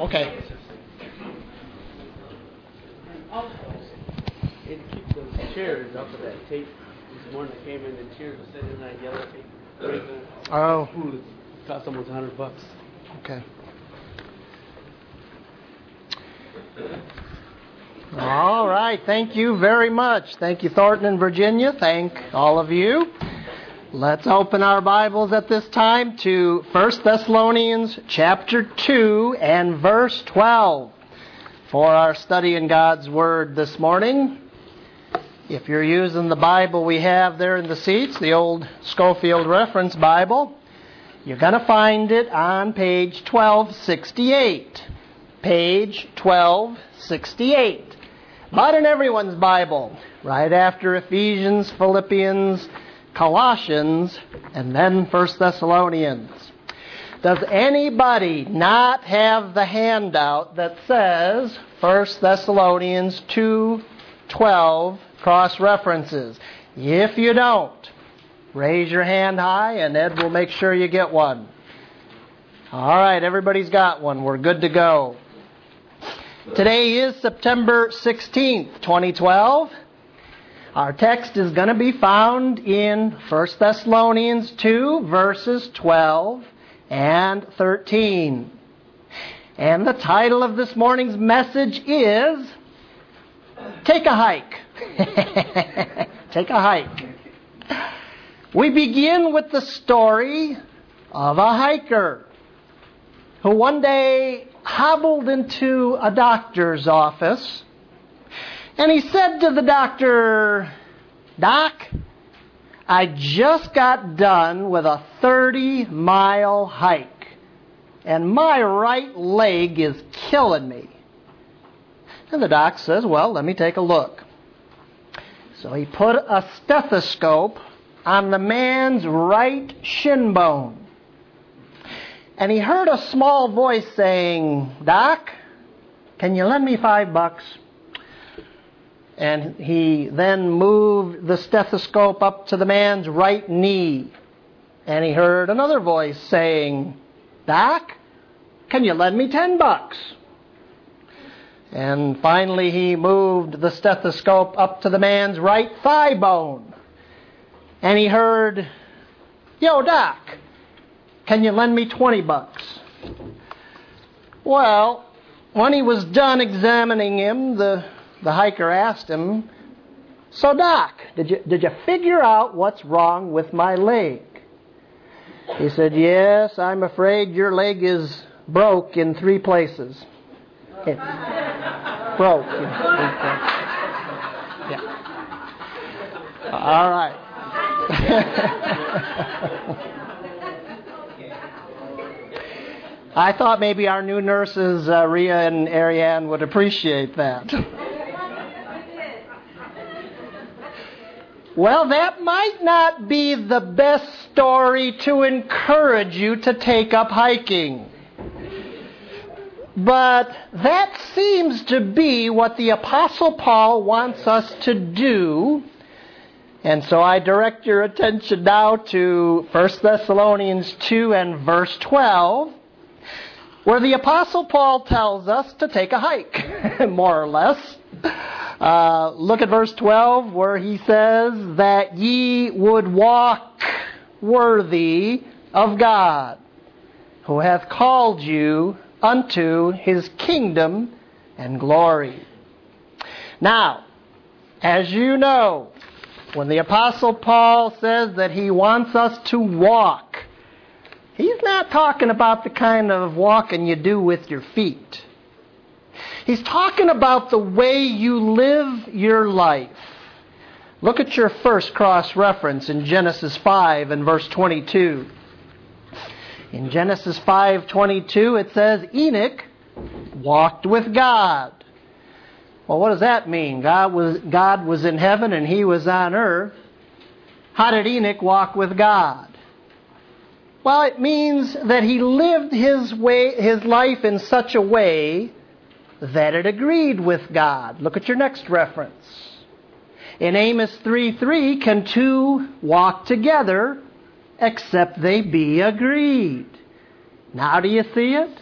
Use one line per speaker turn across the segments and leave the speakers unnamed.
okay.
It keeps those chairs up with that tape. This morning I came in, the chairs were sitting in that yellow tape.
Oh.
It cost almost $100.
Okay. All right. Thank you very much. Thank you, Thornton and Virginia. Thank all of you. Let's open our Bibles at this time to 1 Thessalonians chapter 2 and verse 12 for our study in God's Word this morning. If you're using the Bible we have there in the seats, the old Schofield Reference Bible, you're going to find it on page 1268. Page 1268. But in everyone's Bible, right after Ephesians, Philippians, Colossians, and then 1 Thessalonians. Does anybody not have the handout that says 1 Thessalonians 2:12 cross-references? If you don't, raise your hand high and Ed will make sure you get one. All right, everybody's got one. We're good to go. Today is September 16th, 2012. Our text is going to be found in 1 Thessalonians 2, verses 12 and 13. And the title of this morning's message is Take a Hike. Take a hike. We begin with the story of a hiker who one day hobbled into a doctor's office, and he said to the doctor, "Doc, I just got done with a 30-mile hike, and my right leg is killing me." And the doc says, "Well, let me take a look." So he put a stethoscope on the man's right shin bone. And he heard a small voice saying, "Doc, can you lend me $5? And he then moved the stethoscope up to the man's right knee. And he heard another voice saying, "Doc, can you lend me $10? And finally he moved the stethoscope up to the man's right thigh bone. And he heard, "Yo, Doc, can you lend me $20? Well, when he was done examining him, the hiker asked him, "So, Doc, did you figure out what's wrong with my leg?" He said, "Yes, I'm afraid your leg is broke in 3 places." It's broke in 3 places. Yeah. All right. I thought maybe our new nurses, Rhea and Ariane, would appreciate that. Well, that might not be the best story to encourage you to take up hiking. But that seems to be what the Apostle Paul wants us to do. And so I direct your attention now to 1 Thessalonians 2 and verse 12, where the Apostle Paul tells us to take a hike, more or less. Look at verse 12, where he says that ye would walk worthy of God, who hath called you unto his kingdom and glory. Now, as you know, when the Apostle Paul says that he wants us to walk, he's not talking about the kind of walking you do with your feet. He's talking about the way you live your life. Look at your first cross-reference in Genesis 5 and verse 22. In Genesis 5:22 it says, Enoch walked with God. Well, what does that mean? God was in heaven and he was on earth. How did Enoch walk with God? Well, it means that he lived his life in such a way that it agreed with God. Look at your next reference. In Amos 3:3, can two walk together except they be agreed? Now do you see it?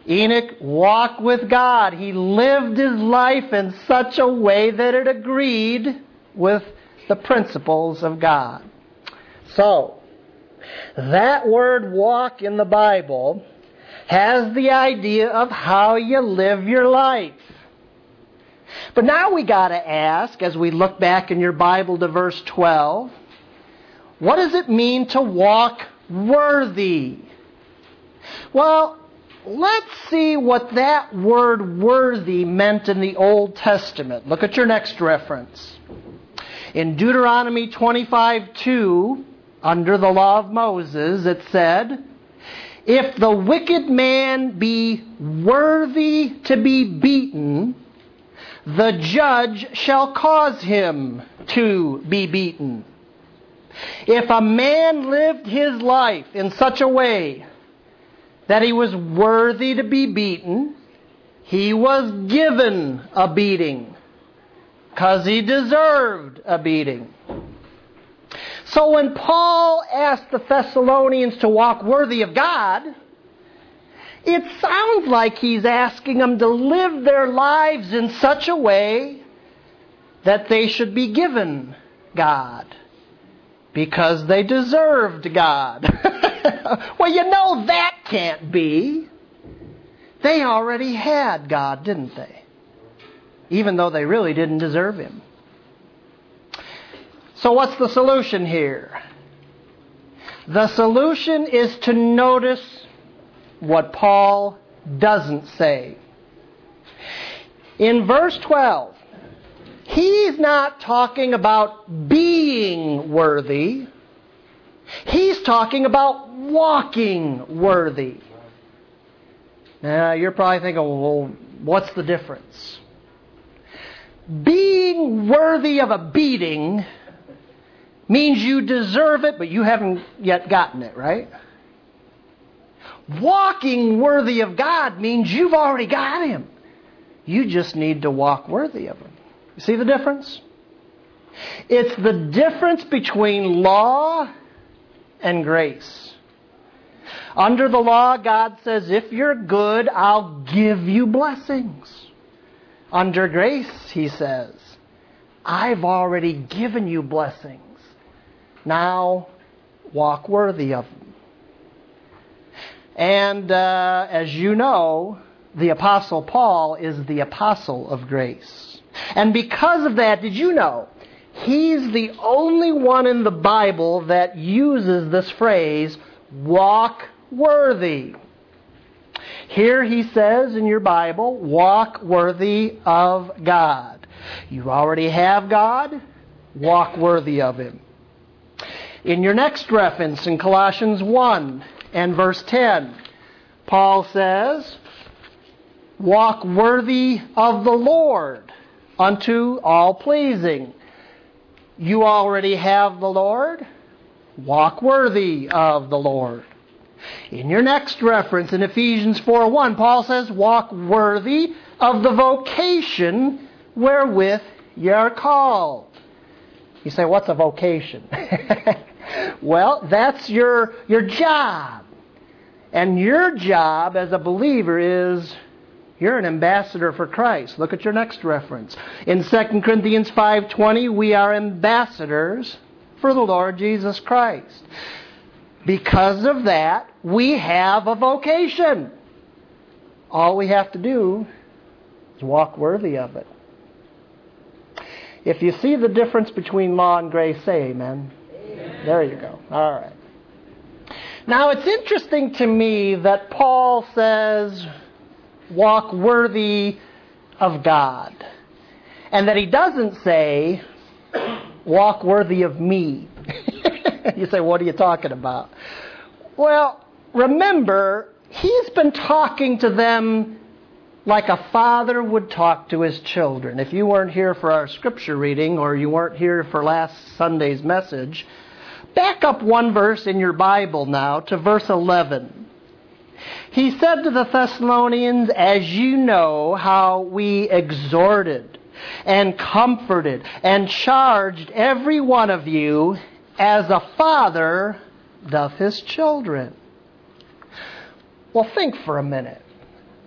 Enoch walked with God. He lived his life in such a way that it agreed with the principles of God. So, that word walk in the Bible has the idea of how you live your life. But now we got to ask, as we look back in your Bible to verse 12, what does it mean to walk worthy? Well, let's see what that word worthy meant in the Old Testament. Look at your next reference. In Deuteronomy 25:2, under the law of Moses, it said, "If the wicked man be worthy to be beaten, the judge shall cause him to be beaten." If a man lived his life in such a way that he was worthy to be beaten, he was given a beating because he deserved a beating. So when Paul asked the Thessalonians to walk worthy of God, it sounds like he's asking them to live their lives in such a way that they should be given God because they deserved God. Well, you know that can't be. They already had God, didn't they? Even though they really didn't deserve Him. So what's the solution here? The solution is to notice what Paul doesn't say. In verse 12, he's not talking about being worthy. He's talking about walking worthy. Now, you're probably thinking, well, what's the difference? Being worthy of a beating means you deserve it, but you haven't yet gotten it, right? Walking worthy of God means you've already got Him. You just need to walk worthy of Him. You see the difference? It's the difference between law and grace. Under the law, God says, if you're good, I'll give you blessings. Under grace, He says, I've already given you blessings. Now, walk worthy of them. And as you know, the Apostle Paul is the apostle of grace. And because of that, did you know, he's the only one in the Bible that uses this phrase, walk worthy. Here he says in your Bible, walk worthy of God. You already have God, walk worthy of Him. In your next reference, in Colossians 1 and verse 10, Paul says, walk worthy of the Lord unto all pleasing. You already have the Lord, walk worthy of the Lord. In your next reference, in Ephesians 4:1, Paul says, walk worthy of the vocation wherewith ye are called. You say, what's a vocation? Well, that's your job. And your job as a believer is, you're an ambassador for Christ. Look at your next reference. In 2 Corinthians 5:20, we are ambassadors for the Lord Jesus Christ. Because of that, we have a vocation. All we have to do is walk worthy of it. If you see the difference between law and grace, say amen. Amen. There you go. All right. Now, it's interesting to me that Paul says, walk worthy of God. And that he doesn't say, walk worthy of me. You say, what are you talking about? Well, remember, he's been talking to them like a father would talk to his children. If you weren't here for our scripture reading, or you weren't here for last Sunday's message, back up one verse in your Bible now to verse 11. He said to the Thessalonians, as you know how we exhorted and comforted and charged every one of you as a father doth his children. Well, think for a minute.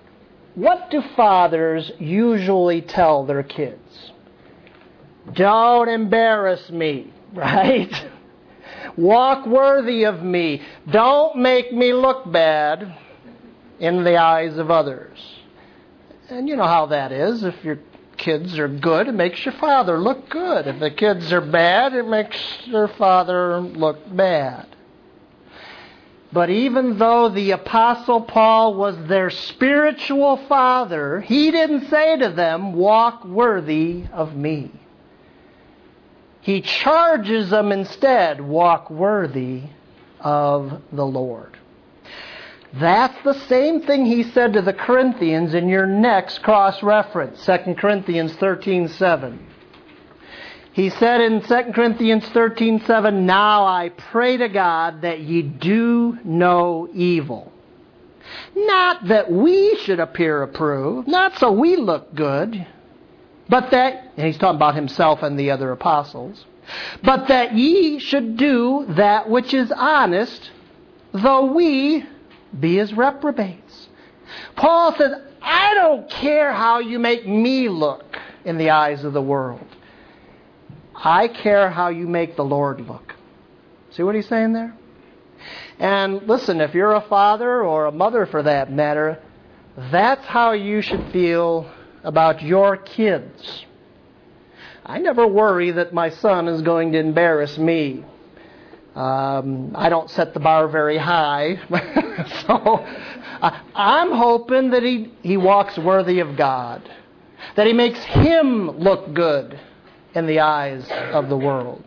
what do fathers usually tell their kids? Don't embarrass me, right? Walk worthy of me. Don't make me look bad in the eyes of others. And you know how that is. If your kids are good, it makes your father look good. If the kids are bad, it makes your father look bad. But even though the Apostle Paul was their spiritual father, he didn't say to them, walk worthy of me. He charges them instead, walk worthy of the Lord. That's the same thing he said to the Corinthians in your next cross-reference, 2 Corinthians 13:7. He said in 2 Corinthians 13:7, now I pray to God that ye do no evil. Not that we should appear approved, not so we look good, but that, and he's talking about himself and the other apostles, but that ye should do that which is honest, though we be as reprobates. Paul says, I don't care how you make me look in the eyes of the world. I care how you make the Lord look. See what he's saying there? And listen, if you're a father or a mother for that matter, that's how you should feel about your kids. I never worry that my son is going to embarrass me. I don't set the bar very high. So I'm hoping that he walks worthy of God. That he makes him look good in the eyes of the world.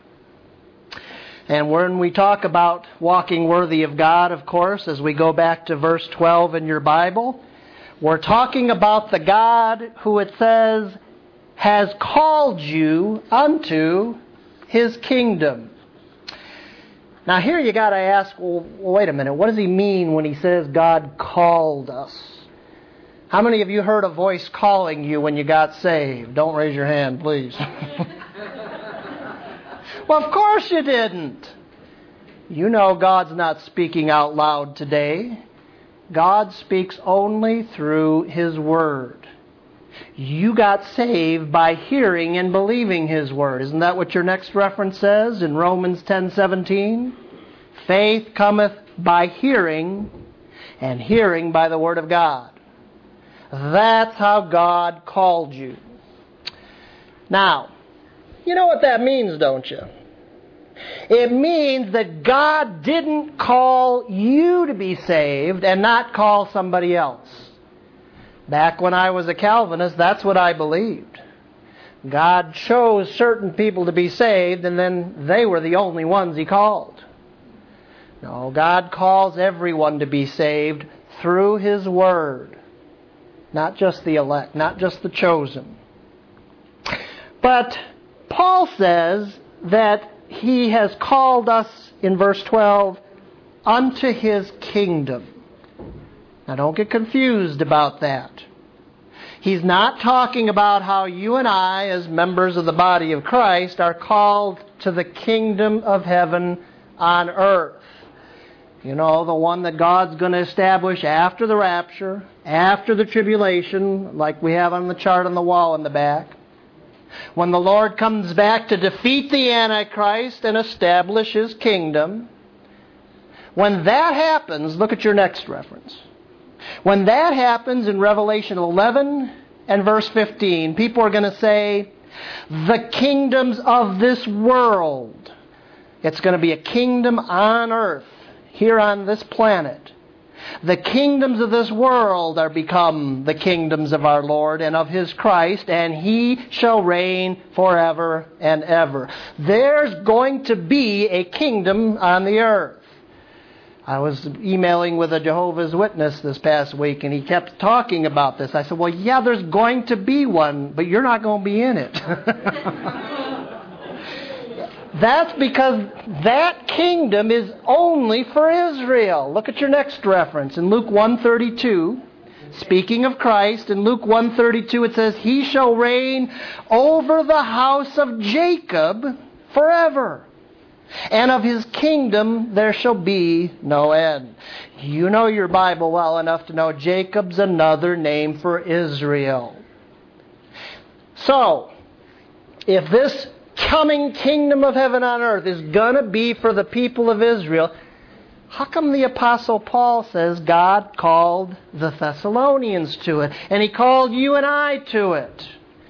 And when we talk about walking worthy of God, of course, as we go back to verse 12 in your Bible, we're talking about the God who it says has called you unto his kingdom. Now here you got to ask, well, wait a minute, what does he mean when he says God called us? How many of you heard a voice calling you when you got saved? Don't raise your hand, please. Well, of course you didn't. You know God's not speaking out loud today. God speaks only through his word. You got saved by hearing and believing his word. Isn't that what your next reference says in Romans 10:17? Faith cometh by hearing, and hearing by the word of God. That's how God called you. Now, you know what that means, don't you? It means that God didn't call you to be saved and not call somebody else. Back when I was a Calvinist, that's what I believed. God chose certain people to be saved, and then they were the only ones he called. No, God calls everyone to be saved through his word. Not just the elect, not just the chosen. But Paul says that he has called us, in verse 12, unto his kingdom. Now don't get confused about that. He's not talking about how you and I, as members of the body of Christ, are called to the kingdom of heaven on earth. You know, the one that God's going to establish after the rapture, after the tribulation, like we have on the chart on the wall in the back. When the Lord comes back to defeat the Antichrist and establish his kingdom. When that happens, look at your next reference. When that happens in Revelation 11 and verse 15, people are going to say, the kingdoms of this world. It's going to be a kingdom on earth, here on this planet. The kingdoms of this world are become the kingdoms of our Lord and of his Christ, and he shall reign forever and ever. There's going to be a kingdom on the earth. I was emailing with a Jehovah's Witness this past week, and he kept talking about this. I said, well, yeah, there's going to be one, but you're not going to be in it. That's because that kingdom is only for Israel. Look at your next reference in Luke 1:32. Speaking of Christ, in Luke 1:32 it says, he shall reign over the house of Jacob forever. and of His kingdom there shall be no end. You know your Bible well enough to know Jacob's another name for Israel. So, if this coming kingdom of heaven on earth is going to be for the people of Israel, how come the Apostle Paul says God called the Thessalonians to it, and He called you and I to it?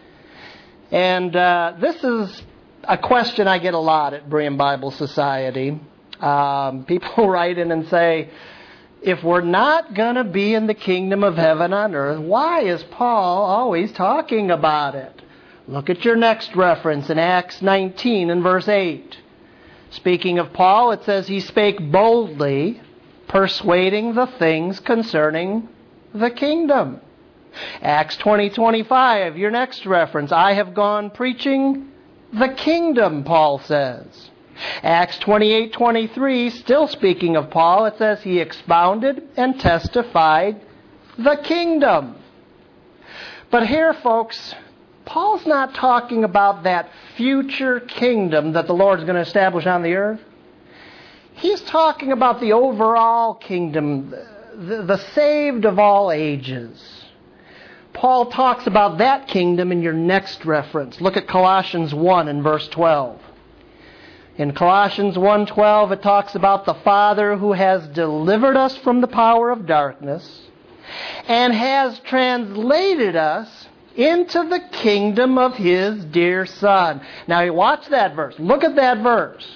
And this is a question I get a lot at Berean Bible Society. People write in and say, if we're not going to be in the kingdom of heaven on earth, why is Paul always talking about it? Look at your next reference in Acts 19 and verse 8. Speaking of Paul, it says he spake boldly, persuading the things concerning the kingdom. Acts 20:25, your next reference. I have gone preaching the kingdom, Paul says. Acts 28:23, still speaking of Paul, it says he expounded and testified the kingdom. But here, folks, Paul's not talking about that future kingdom that the Lord's going to establish on the earth. He's talking about the overall kingdom, the saved of all ages. Paul talks about that kingdom in your next reference. Look at Colossians 1 and verse 12. In Colossians 1:12, it talks about the Father who has delivered us from the power of darkness and has translated us into the kingdom of His dear Son. Now, you watch that verse. Look at that verse.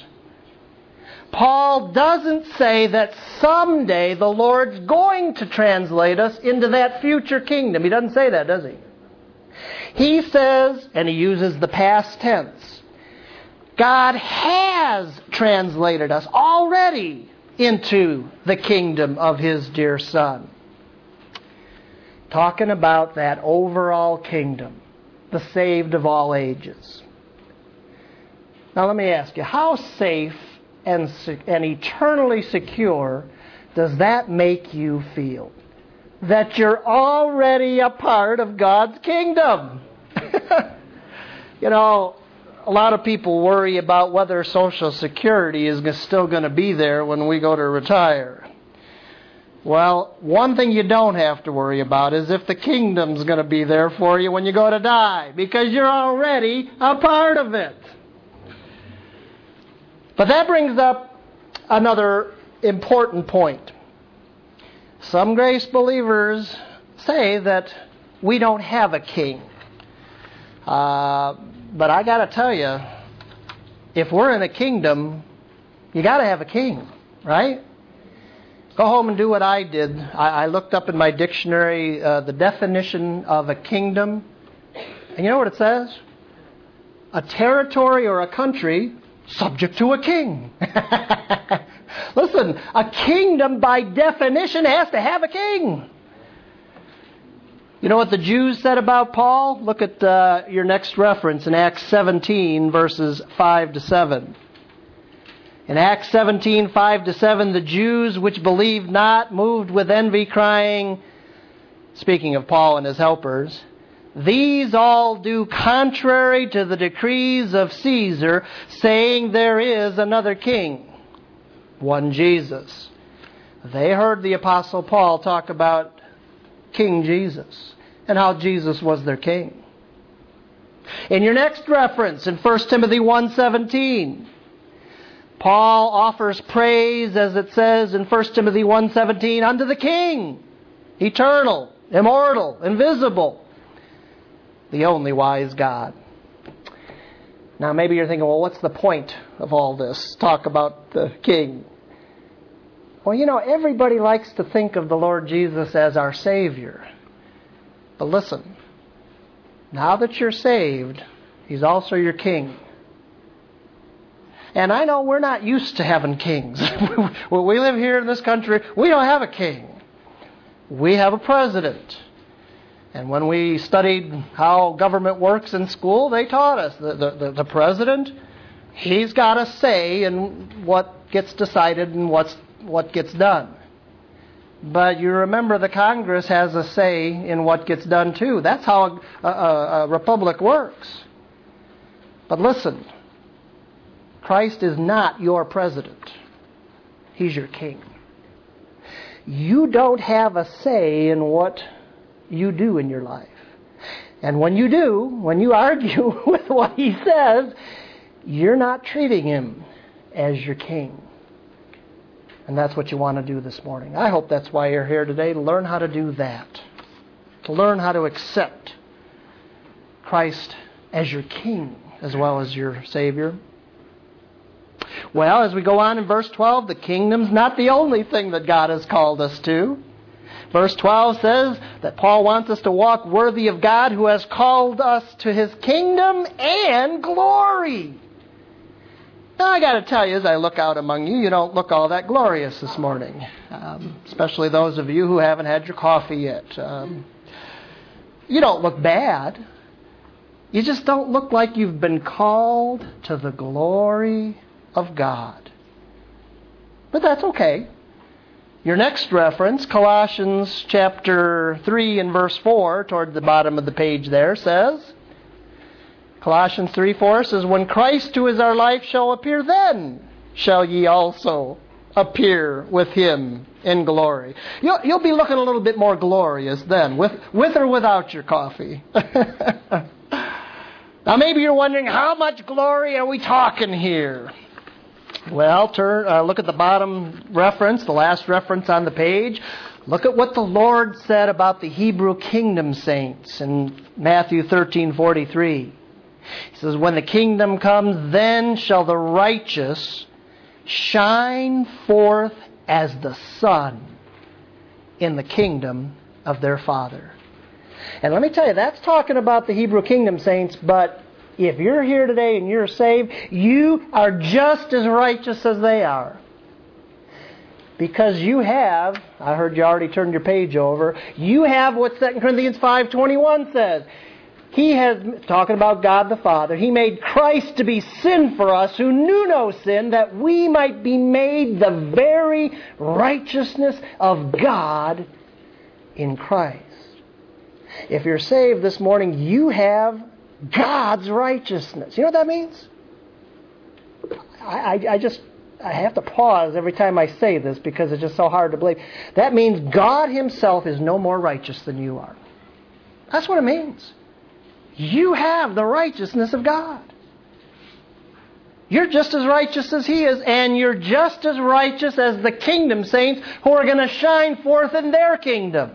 Paul doesn't say that someday the Lord's going to translate us into that future kingdom. He doesn't say that, does he? He says, and he uses the past tense, God has translated us already into the kingdom of His dear Son. Talking about that overall kingdom, the saved of all ages. Now let me ask you, how safe and eternally secure does that make you feel? That you're already a part of God's kingdom. You know, a lot of people worry about whether Social Security is still going to be there when we go to retire. Well, one thing you don't have to worry about is if the kingdom's going to be there for you when you go to die, because you're already a part of it. But that brings up another important point. Some grace believers say that we don't have a king. But I got to tell you, if we're in a kingdom, you got to have a king, right? Go home and do what I did. I looked up in my dictionary the definition of a kingdom. And you know what it says? A territory or a country subject to a king. Listen, a kingdom by definition has to have a king. You know what the Jews said about Paul? Look at your next reference in Acts 17, verses 5 to 7. In Acts 17, 5 to 7, the Jews which believed not moved with envy, crying, speaking of Paul and his helpers, these all do contrary to the decrees of Caesar, saying there is another king, one Jesus. They heard the Apostle Paul talk about King Jesus and how Jesus was their king. In your next reference, in 1 Timothy 1:17, Paul offers praise, as it says in 1 Timothy 1:17, unto the King, eternal, immortal, invisible, the only wise God. Now maybe you're thinking, well, what's the point of all this? Talk about the King. Well, you know, everybody likes to think of the Lord Jesus as our Savior. But listen, now that you're saved, He's also your King. And I know we're not used to having kings. When we live here in this country, we don't have a king. We have a president. And when we studied how government works in school, they taught us the president, he's got a say in what gets decided and what gets done. But you remember the Congress has a say in what gets done too. That's how a republic works. But listen, Christ is not your president. He's your king. You don't have a say in what you do in your life. And when you do, when you argue with what he says, you're not treating him as your king. And that's what you want to do this morning. I hope that's why you're here today, to learn how to do that. To learn how to accept Christ as your king as well as your Savior. Well, as we go on in verse 12, the kingdom's not the only thing that God has called us to. Verse 12 says that Paul wants us to walk worthy of God who has called us to his kingdom and glory. Now, I got to tell you, as I look out among you, you don't look all that glorious this morning. Especially those of you who haven't had your coffee yet. You don't look bad. You just don't look like you've been called to the glory of God. But that's okay. Your next reference, Colossians chapter 3 and verse 4, toward the bottom of the page there, says, Colossians 3:4 says, when Christ, who is our life, shall appear, then shall ye also appear with him in glory. You'll be looking a little bit more glorious then, with or without your coffee. Now maybe you're wondering, how much glory are we talking here? Well, look at the bottom reference, the last reference on the page. Look at what the Lord said about the Hebrew kingdom saints in Matthew 13:43. He says, when the kingdom comes, then shall the righteous shine forth as the sun in the kingdom of their Father. And let me tell you, that's talking about the Hebrew kingdom saints, but if you're here today and you're saved, you are just as righteous as they are. Because you have, I heard you already turned your page over, you have what 2 Corinthians 5:21 says. He has, talking about God the Father, He made Christ to be sin for us who knew no sin, that we might be made the very righteousness of God in Christ. If you're saved this morning, you have God's righteousness. You know what that means? I have to pause every time I say this because it's just so hard to believe. That means God Himself is no more righteous than you are. That's what it means. You have the righteousness of God. You're just as righteous as He is, and you're just as righteous as the kingdom saints who are going to shine forth in their kingdom.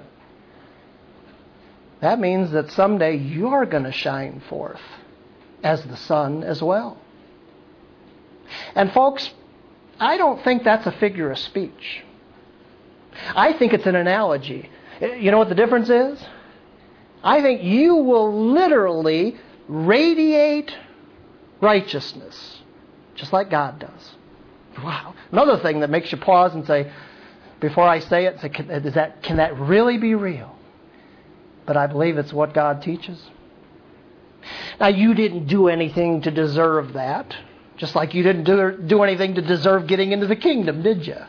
That means that someday you're going to shine forth as the sun as well. And folks, I don't think that's a figure of speech. I think it's an analogy. You know what the difference is? I think you will literally radiate righteousness, just like God does. Wow. Another thing that makes you pause and say, before I say it, say, can that really be real? But I believe it's what God teaches. Now, you didn't do anything to deserve that, just like you didn't do anything to deserve getting into the kingdom, did you?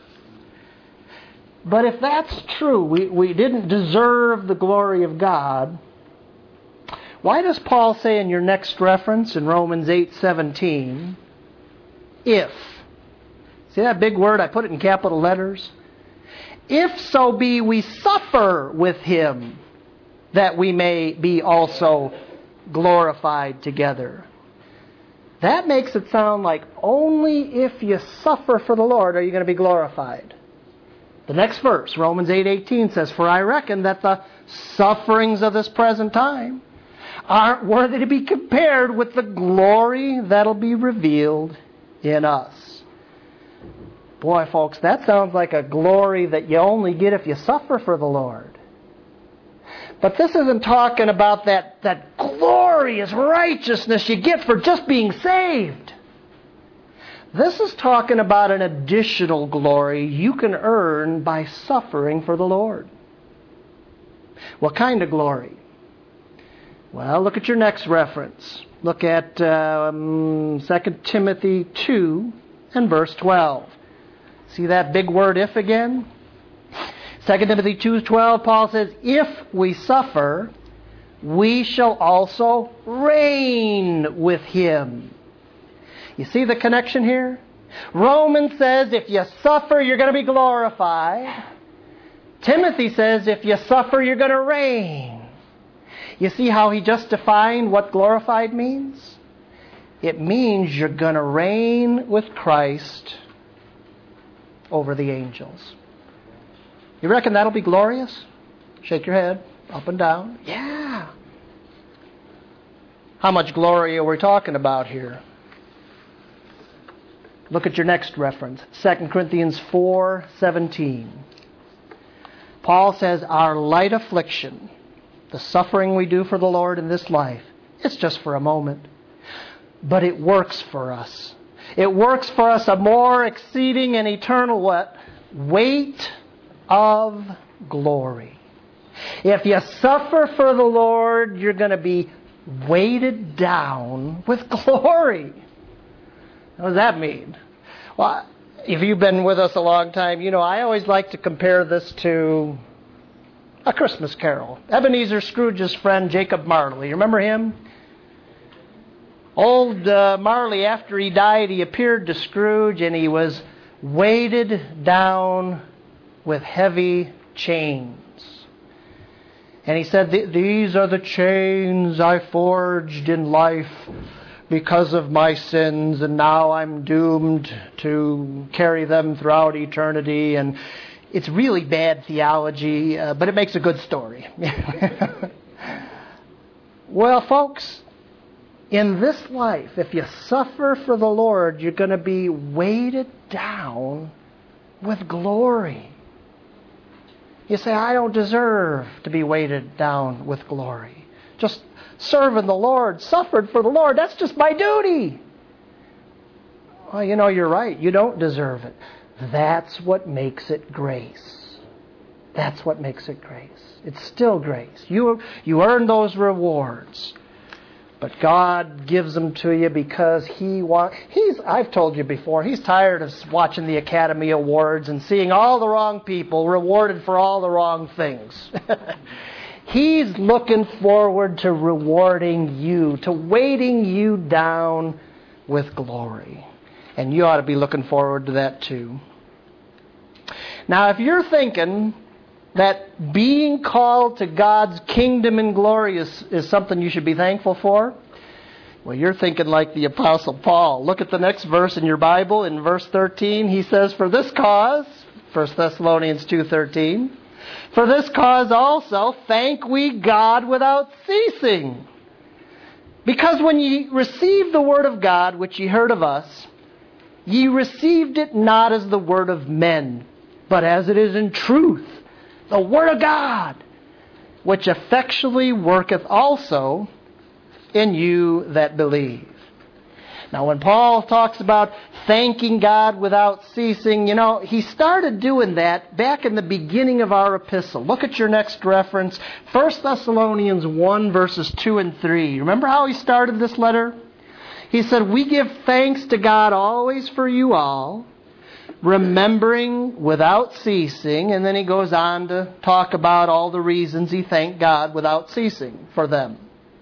But if that's true, we didn't deserve the glory of God, why does Paul say in your next reference in Romans 8:17, if? See that big word? I put it in capital letters. If so be we suffer with Him, that we may be also glorified together. That makes it sound like only if you suffer for the Lord are you going to be glorified. The next verse, Romans 8:18 says, for I reckon that the sufferings of this present time aren't worthy to be compared with the glory that'll be revealed in us. Boy, folks, that sounds like a glory that you only get if you suffer for the Lord. But this isn't talking about that glorious righteousness you get for just being saved. This is talking about an additional glory you can earn by suffering for the Lord. What kind of glory? Well, look at your next reference. Look at 2 Timothy 2 and verse 12. See that big word if again? 2 Timothy 2:12, Paul says, if we suffer, we shall also reign with Him. You see the connection here? Romans says if you suffer, you're going to be glorified. Timothy says if you suffer, you're going to reign. You see how he just defined what glorified means? It means you're going to reign with Christ over the angels. You reckon that'll be glorious? Shake your head, up and down. Yeah. How much glory are we talking about here? Look at your next reference, 2 Corinthians 4:17. Paul says, our light affliction, the suffering we do for the Lord in this life, it's just for a moment. But it works for us. It works for us a more exceeding and eternal what? Weight of glory. If you suffer for the Lord, you're going to be weighted down with glory. What does that mean? Well, if you've been with us a long time, you know I always like to compare this to A Christmas Carol. Ebenezer Scrooge's friend Jacob Marley. You remember him? Old Marley, after he died, he appeared to Scrooge and he was weighted down with heavy chains. And he said, these are the chains I forged in life because of my sins, and now I'm doomed to carry them throughout eternity. And it's really bad theology, but it makes a good story. Well, folks, in this life, if you suffer for the Lord, you're going to be weighted down with glory. You say, I don't deserve to be weighted down with glory. Just serving the Lord, suffered for the Lord, that's just my duty. Well, you know, you're right. You don't deserve it. That's what makes it grace. That's what makes it grace. It's still grace. You earn those rewards. But God gives them to you because I've told you before, He's tired of watching the Academy Awards and seeing all the wrong people rewarded for all the wrong things. He's looking forward to rewarding you, to weighting you down with glory. And you ought to be looking forward to that too. Now, if you're thinking that being called to God's kingdom and glory is something you should be thankful for, well, you're thinking like the Apostle Paul. Look at the next verse in your Bible. In verse 13, he says, for this cause, 1 Thessalonians 2:13, for this cause also thank we God without ceasing. Because when ye received the word of God, which ye heard of us, ye received it not as the word of men, but as it is in truth, the word of God, which effectually worketh also in you that believe. Now, when Paul talks about thanking God without ceasing, you know, he started doing that back in the beginning of our epistle. Look at your next reference, 1 Thessalonians 1, verses 2 and 3. Remember how he started this letter? He said, we give thanks to God always for you all, remembering without ceasing. And then he goes on to talk about all the reasons he thanked God without ceasing for them.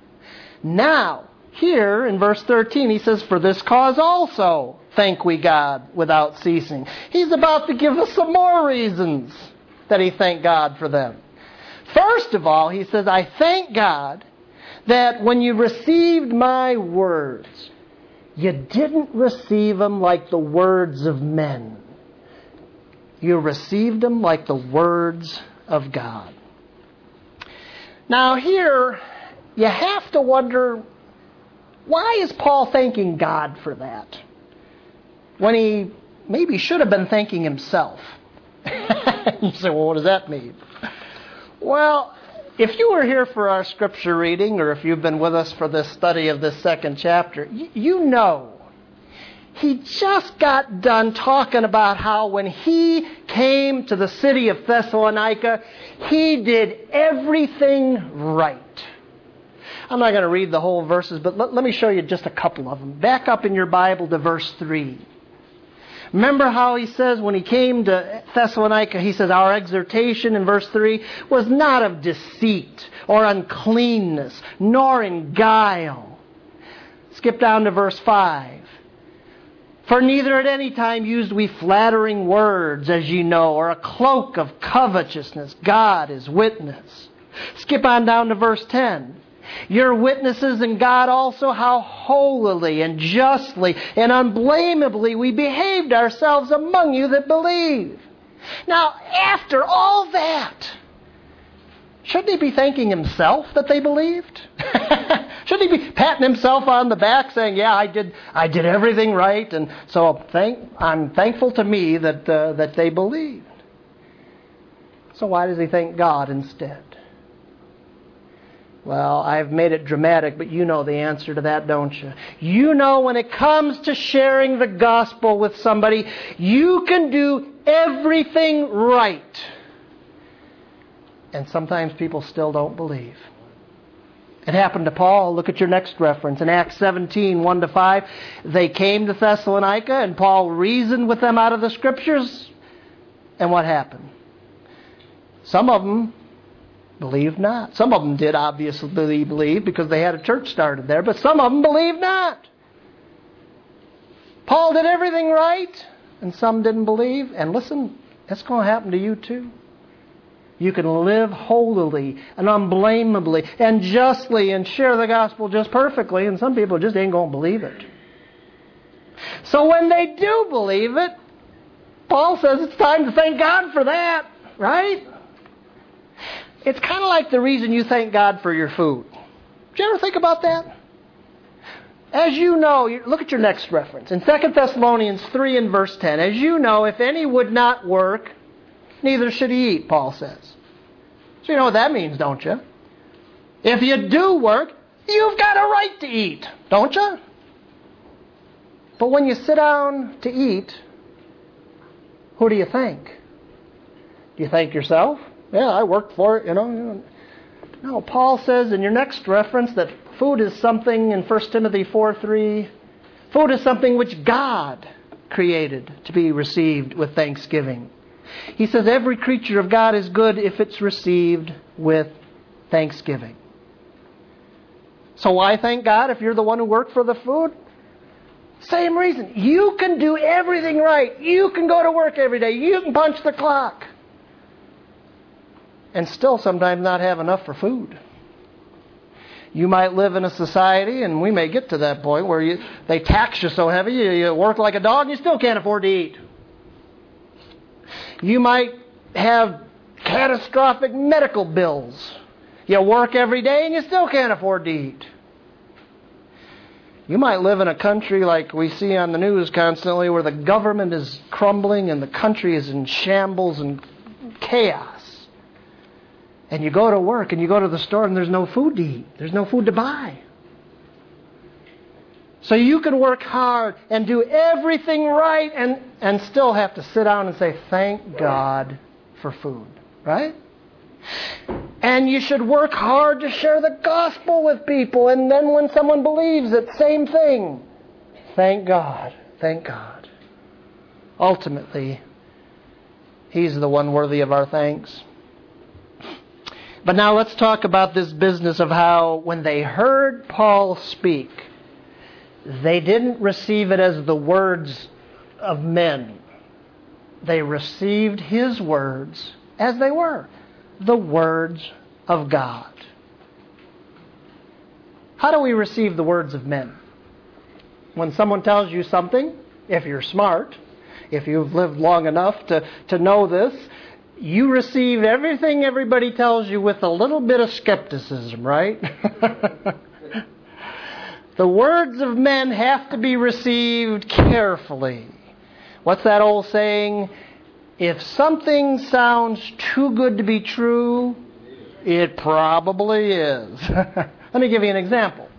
Now, here in verse 13, he says, for this cause also thank we God without ceasing. He's about to give us some more reasons that he thanked God for them. First of all, he says, I thank God that when you received my words, you didn't receive them like the words of men. You received them like the words of God. Now here, you have to wonder, why is Paul thanking God for that? When he maybe should have been thanking himself. You say, well, what does that mean? Well, if you were here for our scripture reading, or if you've been with us for this study of this second chapter, you know he just got done talking about how when he came to the city of Thessalonica, he did everything right. I'm not going to read the whole verses, but let me show you just a couple of them. Back up in your Bible to verse 3. Remember how he says when he came to Thessalonica, he says, our exhortation in verse 3 was not of deceit or uncleanness, nor in guile. Skip down to verse 5. For neither at any time used we flattering words, as ye know, or a cloak of covetousness. God is witness. Skip on down to verse 10. You're witnesses in God also how holily and justly and unblameably we behaved ourselves among you that believe. Now, after all that, shouldn't he be thanking himself that they believed? Shouldn't he be patting himself on the back saying, yeah, I did everything right, and so I'm thankful to me that they believed. So why does he thank God instead? Well, I've made it dramatic, but you know the answer to that, don't you? You know when it comes to sharing the gospel with somebody, you can do everything right. And sometimes people still don't believe. It happened to Paul. Look at your next reference. In Acts 17, 1-5, they came to Thessalonica, and Paul reasoned with them out of the Scriptures. And what happened? Some of them believed not. Some of them did obviously believe because they had a church started there, but some of them believed not. Paul did everything right, and some didn't believe. And listen, that's going to happen to you too. You can live holily and unblameably and justly and share the gospel just perfectly, and some people just ain't going to believe it. So when they do believe it, Paul says it's time to thank God for that, right? It's kind of like the reason you thank God for your food. Did you ever think about that? As you know, look at your next reference. In 2 Thessalonians 3 and verse 10, as you know, if any would not work, neither should he eat, Paul says. So you know what that means, don't you? If you do work, you've got a right to eat, don't you? But when you sit down to eat, who do you thank? Do you thank yourself? Yeah, I worked for it, you know. No, Paul says in your next reference that food is something in 1 Timothy 4:3. Food is something which God created to be received with thanksgiving. He says every creature of God is good if it's received with thanksgiving. So why thank God if you're the one who worked for the food? Same reason. You can do everything right. You can go to work every day. You can punch the clock. And still sometimes not have enough for food. You might live in a society, and we may get to that point, where they tax you so heavy, you work like a dog and you still can't afford to eat. You might have catastrophic medical bills. You work every day and you still can't afford to eat. You might live in a country like we see on the news constantly, where the government is crumbling and the country is in shambles and chaos. And you go to work and you go to the store and there's no food to eat. There's no food to buy. So you can work hard and do everything right and still have to sit down and say, thank God for food. Right? And you should work hard to share the gospel with people. And then when someone believes it, same thing. Thank God. Thank God. Ultimately, He's the one worthy of our thanks. But now let's talk about this business of how when they heard Paul speak, they didn't receive it as the words of men. They received his words as they were, the words of God. How do we receive the words of men? When someone tells you something, if you're smart, if you've lived long enough to know this, you receive everything everybody tells you with a little bit of skepticism, right? The words of men have to be received carefully. What's that old saying? If something sounds too good to be true, it probably is. Let me give you an example.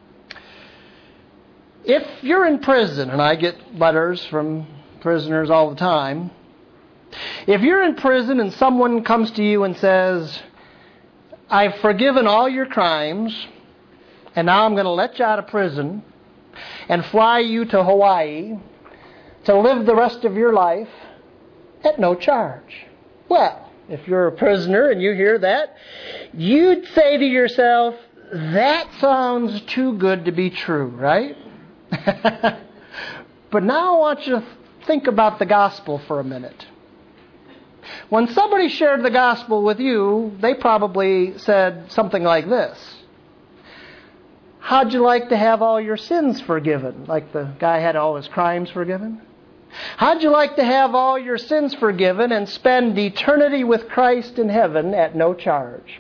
If you're in prison, and I get letters from prisoners all the time, if you're in prison and someone comes to you and says, I've forgiven all your crimes, and now I'm going to let you out of prison and fly you to Hawaii to live the rest of your life at no charge. Well, if you're a prisoner and you hear that, you'd say to yourself, that sounds too good to be true, right? But now I want you to think about the gospel for a minute. When somebody shared the gospel with you, they probably said something like this. How'd you like to have all your sins forgiven? Like the guy had all his crimes forgiven? How'd you like to have all your sins forgiven and spend eternity with Christ in heaven at no charge?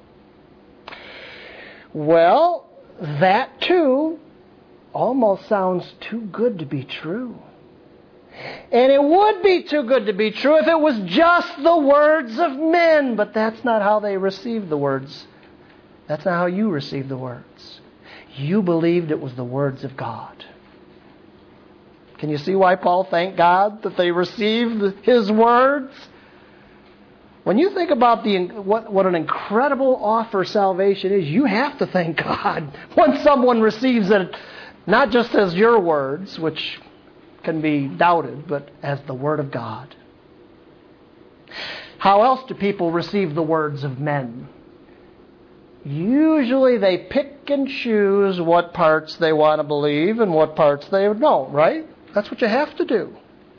Well, that too almost sounds too good to be true. And it would be too good to be true if it was just the words of men. But that's not how they received the words. That's not how you received the words. You believed it was the words of God. Can you see why Paul thanked God that they received His words? When you think about what an incredible offer salvation is, you have to thank God when someone receives it, not just as your words, which can be doubted, but as the Word of God. How else do people receive the words of men? Usually they pick and choose what parts they want to believe and what parts they don't, right? That's what you have to do.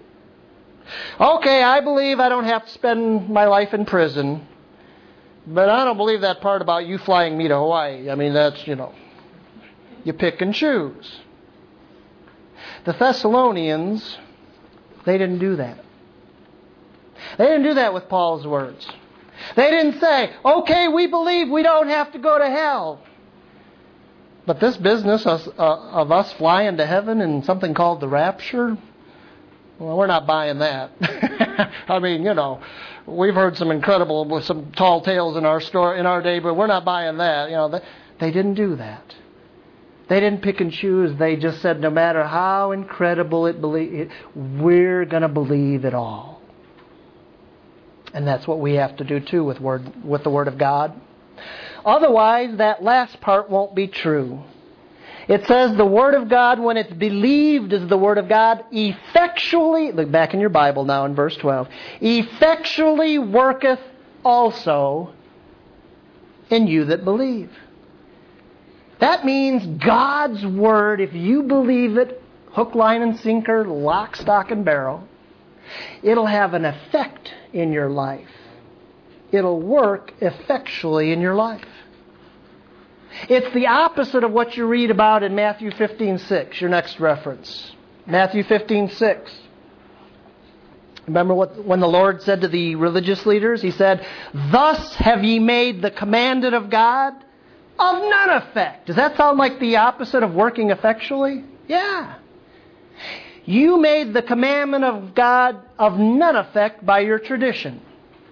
Okay, I believe I don't have to spend my life in prison, but I don't believe that part about you flying me to Hawaii. I mean, that's, you pick and choose. The Thessalonians, they didn't do that. They didn't do that with Paul's words. They didn't say, okay, we believe we don't have to go to hell. But this business of us flying to heaven in something called the rapture, well, we're not buying that. I mean, we've heard some tall tales in our day, but we're not buying that. They didn't do that. They didn't pick and choose. They just said, no matter how incredible we're going to believe it all. And that's what we have to do too with the Word of God. Otherwise, that last part won't be true. It says the Word of God, when it's believed as the Word of God, effectually, look back in your Bible now in verse 12, effectually worketh also in you that believe. That means God's Word, if you believe it, hook, line, and sinker, lock, stock, and barrel, it'll have an effect in your life. It'll work effectually in your life. It's the opposite of what you read about in Matthew 15:6, your next reference. Matthew 15:6. Remember when the Lord said to the religious leaders? He said, "Thus have ye made the commandment of God of none effect." Does that sound like the opposite of working effectually? Yeah. You made the commandment of God of none effect by your tradition.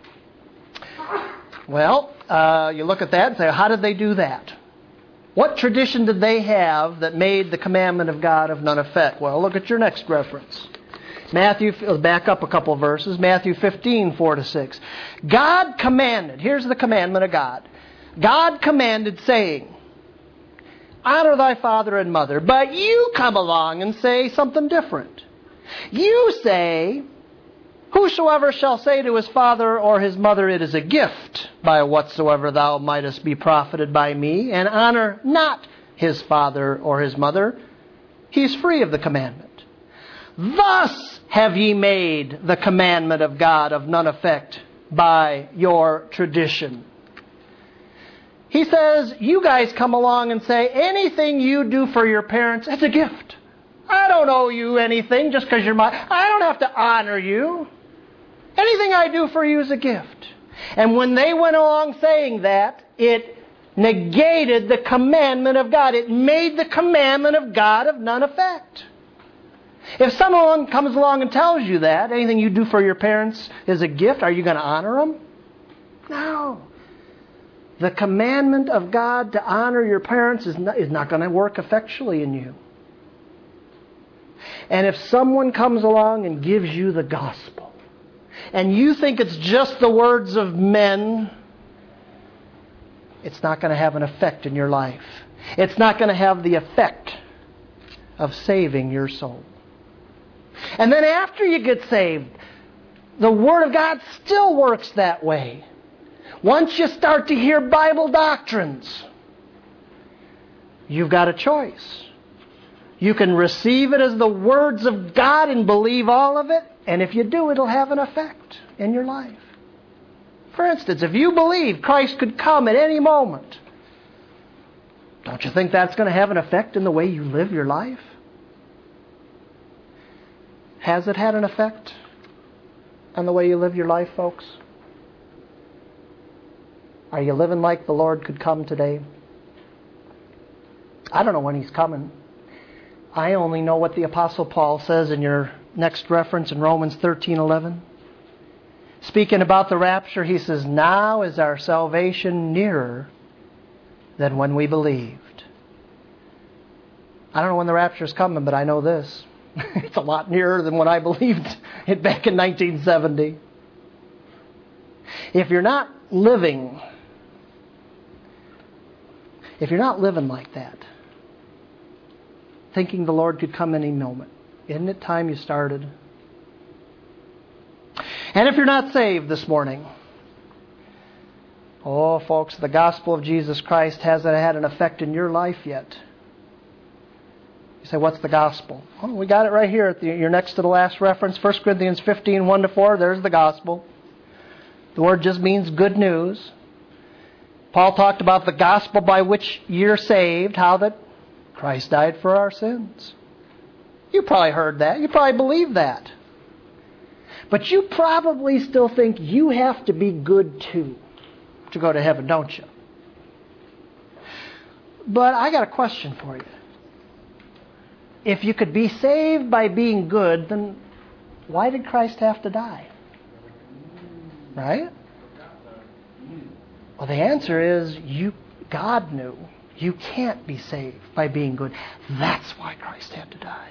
Well, you look at that and say, how did they do that? What tradition did they have that made the commandment of God of none effect? Well, look at your next reference. Back up a couple of verses. Matthew 15:4-6. God commanded, here's the commandment of God. God commanded, saying, honor thy father and mother. But you come along and say something different. You say, whosoever shall say to his father or his mother, it is a gift by whatsoever thou mightest be profited by me, and honor not his father or his mother, he is free of the commandment. Thus have ye made the commandment of God of none effect by your tradition. He says, you guys come along and say, anything you do for your parents, it's a gift. I don't owe you anything just because you're I don't have to honor you. Anything I do for you is a gift. And when they went along saying that, it negated the commandment of God. It made the commandment of God of none effect. If someone comes along and tells you that, anything you do for your parents is a gift, are you going to honor them? No. The commandment of God to honor your parents is not going to work effectually in you. And if someone comes along and gives you the gospel, and you think it's just the words of men, it's not going to have an effect in your life. It's not going to have the effect of saving your soul. And then after you get saved, the Word of God still works that way. Once you start to hear Bible doctrines, you've got a choice. You can receive it as the words of God and believe all of it. And if you do, it'll have an effect in your life. For instance, if you believe Christ could come at any moment, don't you think that's going to have an effect in the way you live your life? Has it had an effect on the way you live your life, folks? Are you living like the Lord could come today? I don't know when He's coming. I only know what the Apostle Paul says in your next reference in Romans 13:11. Speaking about the rapture, he says, now is our salvation nearer than when we believed. I don't know when the rapture is coming, but I know this. It's a lot nearer than when I believed it back in 1970. If you're not living like that, thinking the Lord could come any moment, isn't it time you started? And if you're not saved this morning, oh, folks, the gospel of Jesus Christ hasn't had an effect in your life yet. You say, what's the gospel? Oh, we got it right here at your next to the last reference, 1 Corinthians 15, 1-4. There's the gospel. The word just means good news. Paul talked about the gospel by which you're saved, how that Christ died for our sins. You probably heard that. You probably believe that. But you probably still think you have to be good too to go to heaven, don't you? But I got a question for you. If you could be saved by being good, then why did Christ have to die? Right? Well, the answer is God knew you can't be saved by being good. That's why Christ had to die.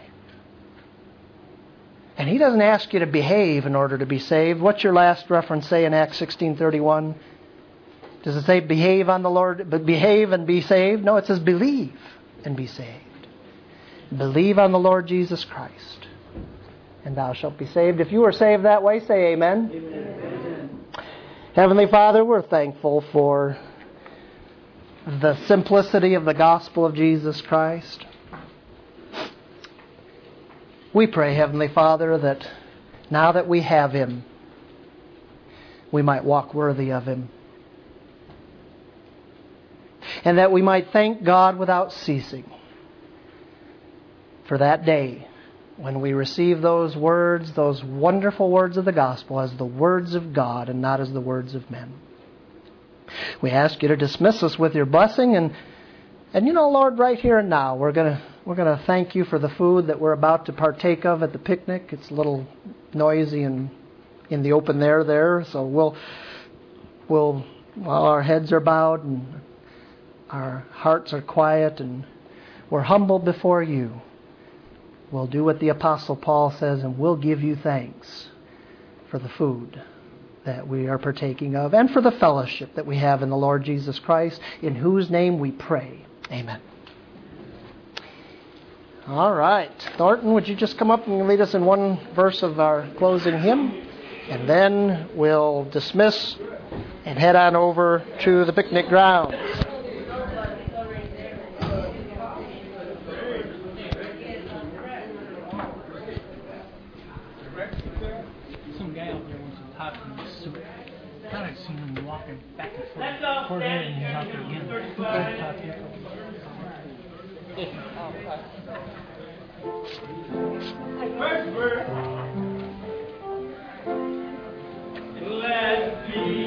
And He doesn't ask you to behave in order to be saved. What's your last reference say in Acts 16:31? Does it say behave on the Lord, but behave and be saved? No, it says believe and be saved. Believe on the Lord Jesus Christ, and thou shalt be saved. If you are saved that way, say amen. Amen. Heavenly Father, we're thankful for the simplicity of the gospel of Jesus Christ. We pray, Heavenly Father, that now that we have Him, we might walk worthy of Him. And that we might thank God without ceasing for that day when we receive those words, those wonderful words of the gospel, as the words of God and not as the words of men. We ask you to dismiss us with your blessing, and you know, Lord, right here and now, we're gonna thank you for the food that we're about to partake of at the picnic. It's a little noisy and in the open air there, so we'll while our heads are bowed and our hearts are quiet and we're humble before you, we'll do what the Apostle Paul says, and we'll give you thanks for the food that we are partaking of and for the fellowship that we have in the Lord Jesus Christ, in whose name we pray. Amen. All right. Thornton, would you just come up and lead us in one verse of our closing hymn? And then we'll dismiss and head on over to the picnic grounds.
Some guy out there wants to talk to me. So I thought I'd seen him walking back and forth. Poor man, and he's out there again. First verse. Let me